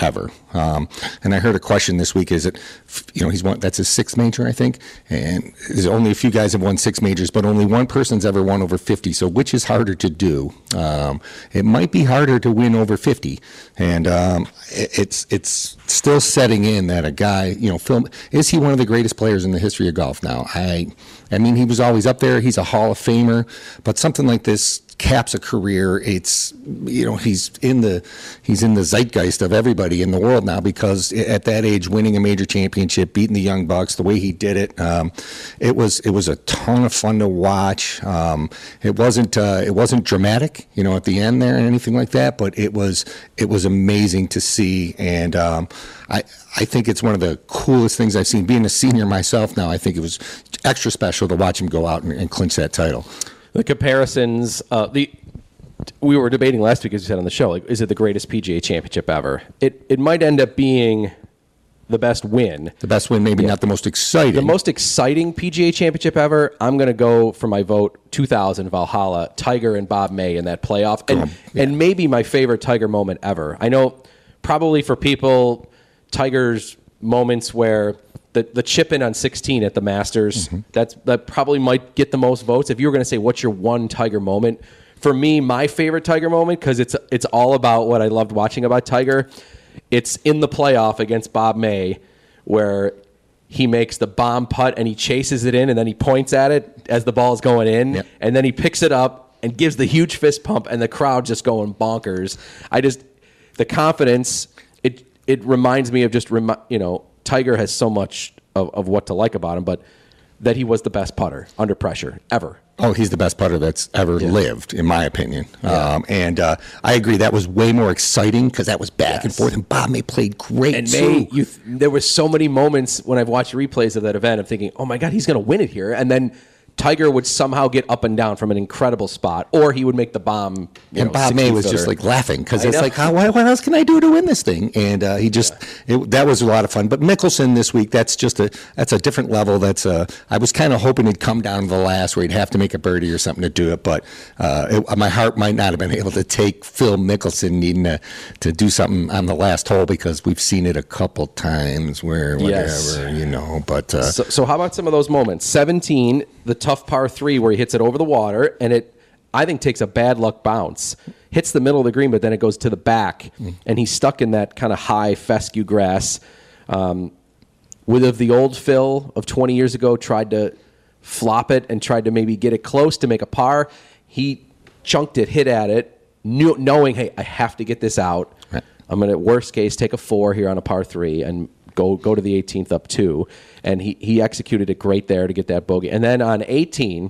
ever. Um, and I heard a question this week: is it, you know, he's won, that's his sixth major, I think, and there's only a few guys have won six majors, but only one person's ever won over fifty. So which is harder to do? Um, it might be harder to win over fifty, and um, it, it's it's still setting in that a guy, you know, Phil, is he one of the greatest players in the history of golf? Now, I, I mean, he was always up there. He's a Hall of Famer, but something like this caps a career. It's, you know, he's in the he's in the zeitgeist of everybody in the world now, because at that age, winning a major championship, beating the Young Bucks, the way he did it, um, it was it was a ton of fun to watch. Um, it wasn't uh, it wasn't dramatic, you know, at the end there or anything like that, but it was it was amazing to see, and um, I I think it's one of the coolest things I've seen. Being a senior myself now, I think it was extra special to watch him go out and, and clinch that title. The comparisons, uh, the we were debating last week, as you said on the show, like, is it the greatest P G A championship ever? It it might end up being the best win. The best win, maybe yeah. not the most exciting. The most exciting P G A championship ever. I'm going to go for my vote, two thousand Valhalla, Tiger and Bob May in that playoff. And, yeah. and maybe my favorite Tiger moment ever. I know probably for people, Tiger's moments where the, the chip in on sixteen at the Masters, mm-hmm. that's that probably might get the most votes. If you were going to say, what's your one Tiger moment? For me, my favorite Tiger moment, because it's it's all about what I loved watching about Tiger, it's in the playoff against Bob May, where he makes the bomb putt and he chases it in, and then he points at it as the ball's going in, yep. and then he picks it up and gives the huge fist pump, and the crowd just going bonkers. I just, the confidence, it it reminds me of just, you know, Tiger has so much of, of what to like about him, but that he was the best putter under pressure ever. Oh, he's the best putter that's ever yeah. lived, in my opinion. Yeah. Um, and uh, I agree, that was way more exciting because that was back yes. and forth, and Bob May played great, and too. May, you th- there were so many moments when I've watched replays of that event, I'm thinking, oh my God, he's going to win it here. And then Tiger would somehow get up and down from an incredible spot, or he would make the bomb. You and know, Bob May was footer. just like laughing because it's know. like, oh, what, what else can I do to win this thing? And uh, he just yeah. it, that was a lot of fun. But Mickelson this week, that's just a that's a different level. That's a, I was kind of hoping he'd come down to the last where he'd have to make a birdie or something to do it, but uh, it, my heart might not have been able to take Phil Mickelson needing to, to do something on the last hole, because we've seen it a couple times where whatever yes. you know. But uh, so, so how about some of those moments? seventeen, the tough par three where he hits it over the water, and it, I think, takes a bad luck bounce, hits the middle of the green, but then it goes to the back, mm. and he's stuck in that kind of high fescue grass. Um, would have the old Phil of twenty years ago tried to flop it and tried to maybe get it close to make a par? He chunked it, hit at it, knew, knowing, hey, I have to get this out. Right. I'm going to, worst case, take a four here on a par three and go go to the eighteenth up two. And he, he executed it great there to get that bogey. And then on eighteen,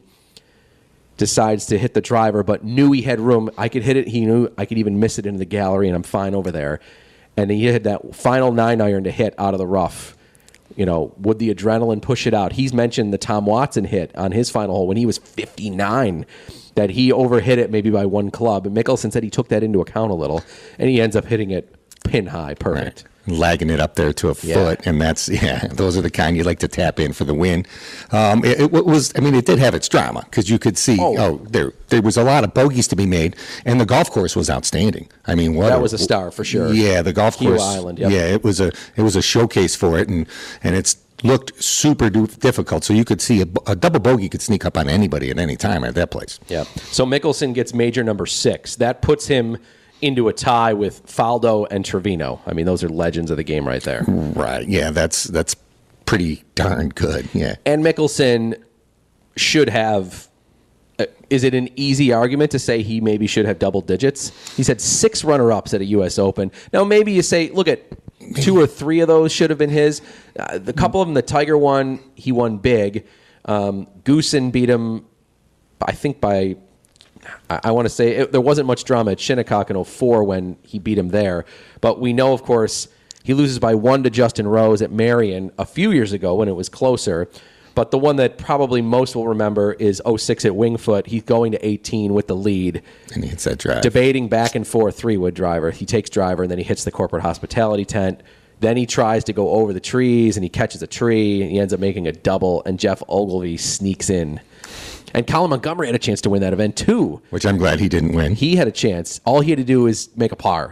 decides to hit the driver, but knew he had room. I could hit it. He knew I could even miss it into the gallery, and I'm fine over there. And he had that final nine iron to hit out of the rough. You know, would the adrenaline push it out? He's mentioned the Tom Watson hit on his final hole when he was fifty-nine, that he overhit it maybe by one club. And Mickelson said he took that into account a little, and he ends up hitting it pin high, perfect. Right. Lagging it up there to a yeah. foot, and that's yeah. Those are the kind you like to tap in for the win. Um, it, it was, I mean, it did have its drama because you could see, oh. oh, there there was a lot of bogeys to be made, and the golf course was outstanding. I mean, what that a, was a star for sure. Yeah, the golf Kiawah course, Island. Yep. Yeah, it was a it was a showcase for it, and and it's looked super difficult. So you could see a, a double bogey could sneak up on anybody at any time at that place. Yeah. So Mickelson gets major number six. That puts him into a tie with Faldo and Trevino. I mean, those are legends of the game right there. Right. Yeah, that's that's pretty darn good. Yeah. And Mickelson should have, uh, is it an easy argument to say he maybe should have double digits? He's had six runner-ups at a U S Open. Now, maybe you say, look at two or three of those should have been his. Uh, the couple of them, the Tiger one, he won big. Um, Goosen beat him, I think, by... I, I want to say it, there wasn't much drama at Shinnecock in oh four when he beat him there. But we know, of course, he loses by one to Justin Rose at Marion a few years ago when it was closer. But the one that probably most will remember is oh six at Wingfoot. He's going to eighteen with the lead. And he hits that drive. Debating back and forth three-wood driver. He takes driver, and then he hits the corporate hospitality tent. Then he tries to go over the trees, and he catches a tree, and he ends up making a double, and Jeff Ogilvy sneaks in. And Colin Montgomery had a chance to win that event, too. Which I'm glad he didn't win. He had a chance. All he had to do is make a par. Hmm.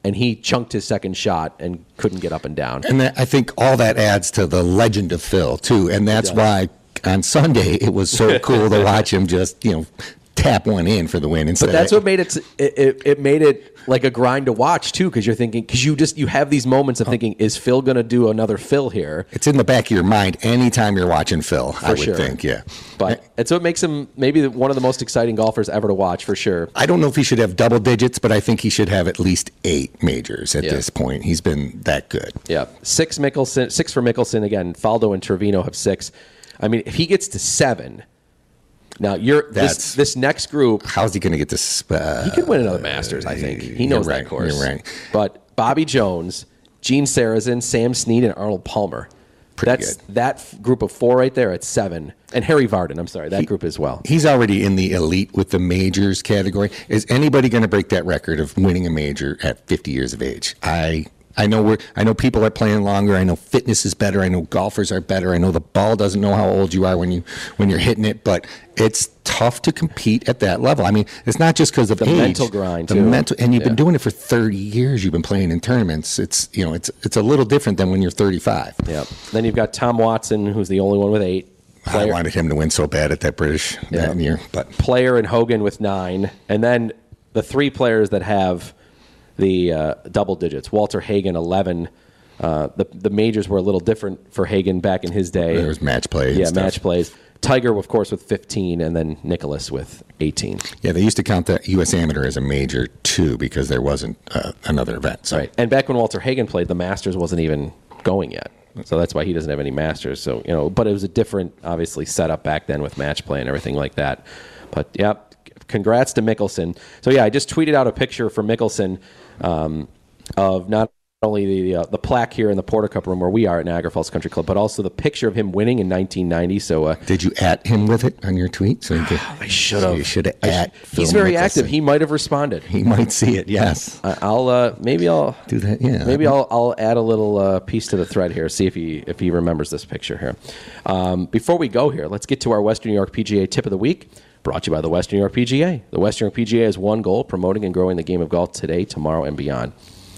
and he chunked his second shot and couldn't get up and down. And that, I think all that adds to the legend of Phil, too. And that's why on Sunday it was so cool to watch him just, you know, tap one in for the win. But that's what made it, it, it made it like a grind to watch, too, because you're thinking, because you just, you have these moments of thinking, is Phil going to do another Phil here? It's in the back of your mind anytime you're watching Phil, For I would sure. think, yeah. But it's what makes him maybe one of the most exciting golfers ever to watch, for sure. I don't know if he should have double digits, but I think he should have at least eight majors at Yeah. this point. He's been that good. Yeah. Six Mickelson, six for Mickelson. Again, Faldo and Trevino have six. I mean, if he gets to seven, now you're That's- this this next group. How's he going to get this? Uh, He could win another Masters, I think. He knows you're right, that course. you're right. But Bobby Jones, Gene Sarazen, Sam Snead, and Arnold Palmer. Pretty That's that f- group of four right there at seven. And Harry Vardon, I'm sorry, that group as well. He's already in the elite with the majors category. Is anybody going to break that record of winning a major at fifty years of age? I I know we're I know people are playing longer. I know fitness is better. I know golfers are better. I know the ball doesn't know how old you are when you when you're hitting it, but it's tough to compete at that level. I mean, it's not just because of The age, mental grind, the too. mental, and you've Yeah. been doing it for thirty years. You've been playing in tournaments. It's you know it's it's a little different than when you're thirty-five. Yeah. Then you've got Tom Watson, who's the only one with eight. I wanted him to win so bad at that British Yeah. that year, but Player and Hogan with nine, and then the three players that have the uh, double digits. Walter Hagen, eleven. Uh, the the majors were a little different for Hagen back in his day. there was match play. and Yeah, stuff. match plays. Tiger, of course, with fifteen, and then Nicholas with eighteen. Yeah, they used to count the U S Amateur as a major too because there wasn't uh, another event. So. Right. And back when Walter Hagen played, the Masters wasn't even going yet. So that's why he doesn't have any Masters. So, you know, but it was a different, obviously, setup back then with match play and everything like that. But, yeah, congrats to Mickelson. So, yeah, I just tweeted out a picture for Mickelson um, of not only the uh, the plaque here in the Porter Cup room where we are at Niagara Falls Country Club, but also the picture of him winning in nineteen ninety. So, uh, did you at him with it on your tweet? So you could, I should have. You should have at. He's Phil very Mickelson. active. He might have responded. He might see it. Yes. I, I'll uh, maybe I'll do that. Yeah. Maybe I'll I'll add a little uh, piece to the thread here. See if he if he remembers this picture here. Um, before we go here, let's get to our Western New York P G A tip of the week. Brought to you by the Western New York P G A. The Western New York P G A has one goal: promoting and growing the game of golf today, tomorrow, and beyond.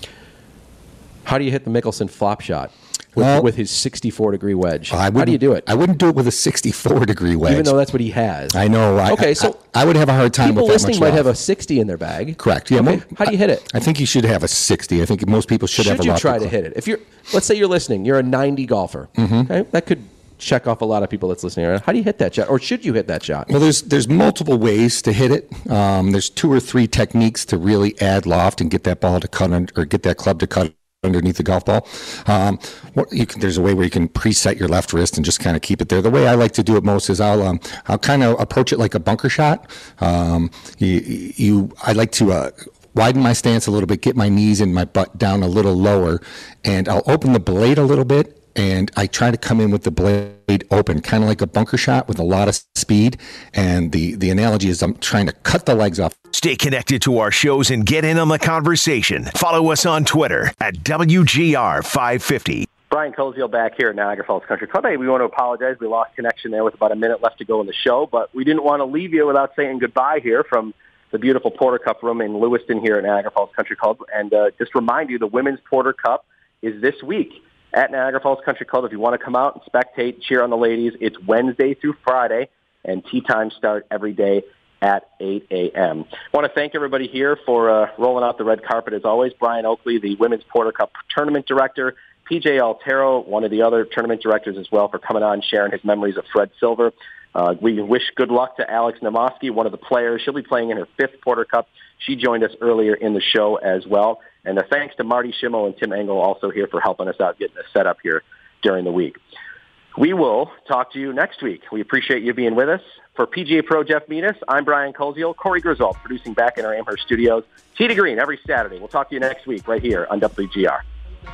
How do you hit the Mickelson flop shot with, Well, with his sixty-four degree wedge? I How do you wouldn't- do it? I wouldn't do it with a sixty-four degree wedge. Even though that's what he has. I know. I, Okay, I- so I, I would have a hard time people with that listening much might loft. have a sixty in their bag. Correct. Yeah. Okay, mo- how do you hit it? I think you should have a sixty. I think most people should, have Should a you rougher try to club. hit it? If you're, let's say you're listening, you're a ninety golfer. Mhm. Okay, that could check off a lot of people that's listening. Right? How do you hit that shot, or should you hit that shot? Well, there's there's multiple ways to hit it. Um, there's two or three techniques to really add loft and get that ball to cut un- or get that club to cut underneath the golf ball. Um, what you can, there's a way where you can preset your left wrist and just kind of keep it there. The way I like to do it most is I'll um, I'll kind of approach it like a bunker shot. Um, you, you I like to. Uh, widen my stance a little bit, get my knees and my butt down a little lower, and I'll open the blade a little bit, and I try to come in with the blade open, kind of like a bunker shot with a lot of speed. And the, the analogy is I'm trying to cut the legs off. Stay connected to our shows and get in on the conversation. Follow us on Twitter at W G R five fifty. Brian Koziel back here at Niagara Falls Country Club. Hey, we want to apologize. We lost connection there with about a minute left to go in the show, but we didn't want to leave you without saying goodbye here from the beautiful Porter Cup room in Lewiston here at Niagara Falls Country Club. And uh, just remind you, the Women's Porter Cup is this week at Niagara Falls Country Club. If you want to come out and spectate, cheer on the ladies, it's Wednesday through Friday, and tee times start every day at eight a.m. I want to thank everybody here for uh, rolling out the red carpet as always. Brian Oakley, the Women's Porter Cup Tournament Director, P J Altero, one of the other tournament directors as well, for coming on, sharing his memories of Fred Silver. Uh, we wish good luck to Alex Namoski, one of the players. She'll be playing in her fifth Porter Cup. She joined us earlier in the show as well. And uh, thanks to Marty Schimel and Tim Engel also here for helping us out, getting us set up here during the week. We will talk to you next week. We appreciate you being with us. For P G A Pro Jeff Menas, I'm Brian Koziel, Corey Griswold, producing back in our Amherst studios. Tee to Green every Saturday. We'll talk to you next week right here on W G R.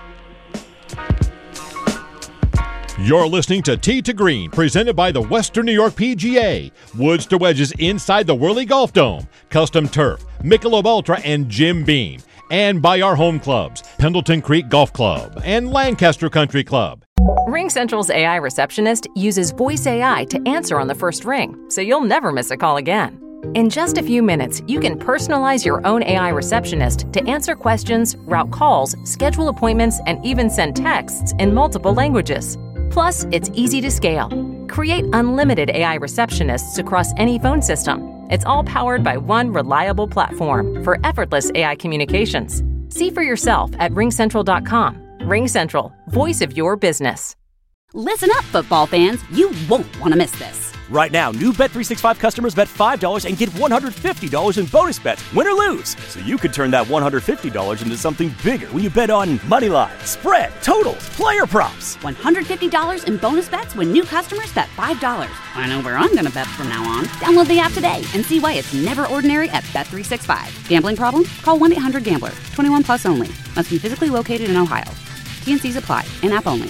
You're listening to Tee to Green, presented by the Western New York P G A. Woods to wedges inside the Whirly Golf Dome. Custom turf, Michelob Ultra, and Jim Beam. And by our home clubs, Pendleton Creek Golf Club and Lancaster Country Club. RingCentral's A I receptionist uses voice A I to answer on the first ring, so you'll never miss a call again. In just a few minutes, you can personalize your own A I receptionist to answer questions, route calls, schedule appointments, and even send texts in multiple languages. Plus, it's easy to scale. Create unlimited A I receptionists across any phone system. It's all powered by one reliable platform for effortless A I communications. See for yourself at ring central dot com. RingCentral, voice of your business. Listen up, football fans. You won't want to miss this. Right now, new Bet three sixty-five customers bet five dollars and get one hundred fifty dollars in bonus bets, win or lose. So you could turn that one hundred fifty dollars into something bigger when you bet on money line, spread, totals, player props. one hundred fifty dollars in bonus bets when new customers bet five dollars. I know where I'm going to bet from now on. Download the app today and see why it's never ordinary at Bet three sixty-five. Gambling problem? Call one eight hundred gambler. twenty-one plus only. Must be physically located in Ohio. T and C's apply. In-app only.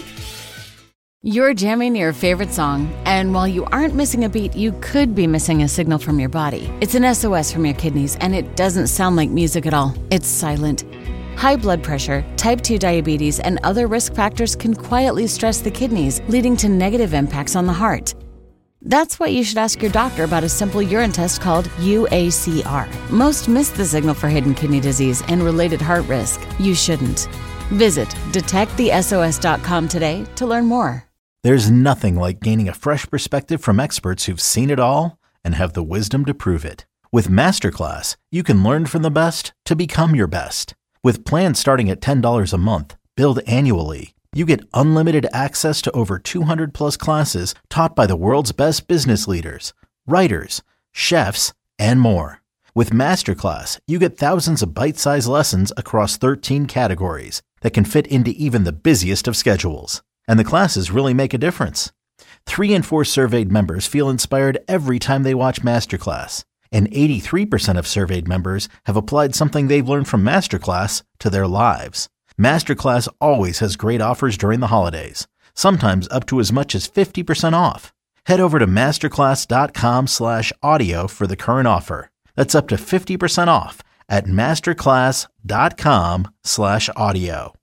You're jamming your favorite song, and while you aren't missing a beat, you could be missing a signal from your body. It's an S O S from your kidneys, and it doesn't sound like music at all. It's silent. High blood pressure, type two diabetes, and other risk factors can quietly stress the kidneys, leading to negative impacts on the heart. That's why you should ask your doctor about a simple urine test called U A C R. Most miss the signal for hidden kidney disease and related heart risk. You shouldn't. Visit detect the S O S dot com today to learn more. There's nothing like gaining a fresh perspective from experts who've seen it all and have the wisdom to prove it. With Masterclass, you can learn from the best to become your best. With plans starting at ten dollars a month, billed annually, you get unlimited access to over two hundred plus classes taught by the world's best business leaders, writers, chefs, and more. With Masterclass, you get thousands of bite-sized lessons across thirteen categories that can fit into even the busiest of schedules. And the classes really make a difference. Three in four surveyed members feel inspired every time they watch Masterclass. And eighty-three percent of surveyed members have applied something they've learned from Masterclass to their lives. Masterclass always has great offers during the holidays, sometimes up to as much as fifty percent off. Head over to masterclass.com slash audio for the current offer. That's up to fifty percent off at masterclass.com slash audio.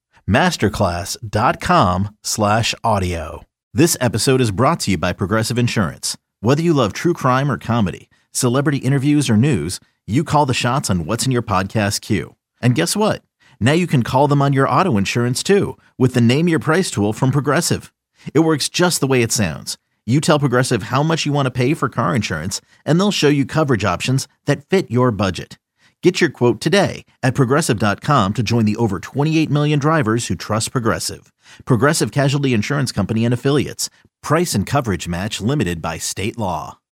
Masterclass.com slash audio. This episode is brought to you by Progressive Insurance. Whether you love true crime or comedy, celebrity interviews or news, you call the shots on what's in your podcast queue. And guess what? Now you can call them on your auto insurance too with the Name Your Price tool from Progressive. It works just the way it sounds. You tell Progressive how much you want to pay for car insurance, and they'll show you coverage options that fit your budget. Get your quote today at Progressive dot com to join the over twenty-eight million drivers who trust Progressive. Progressive Casualty Insurance Company and Affiliates. Price and coverage match limited by state law.